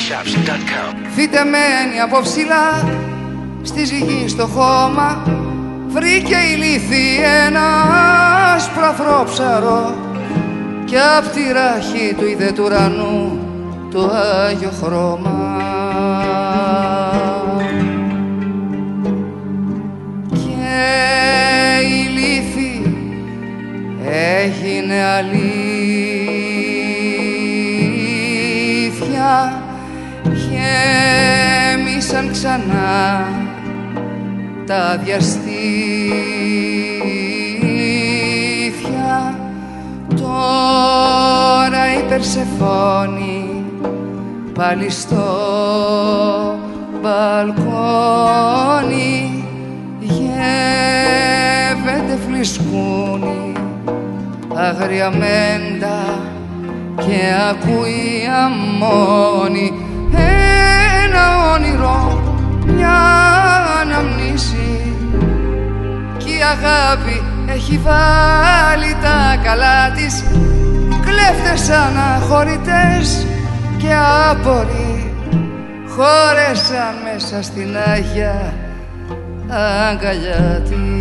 www.thechaps.com. Φυτεμένη από ψηλά στη ζυγή στο χώμα, βρήκε η λύθη ένα άσπρο ψαρό κι απ' τη ράχη του είδε του ουρανού το Άγιο χρώμα. Και η λύθη έγινε αλήθεια, γέμισαν ξανά τα διαστήθια. Τώρα η Περσεφόνη πάλι στο μπαλκόνι γεύεται φλισκούνι άγρια μέντα και ακούει αμμόνι. Ένα όνειρο, μια αναμνήση κι η αγάπη έχει βάλει τα καλά της. Κλέφτες αναχωρητές και άποροι χώρεσαν μέσα στην Άγια αγκαλιά της.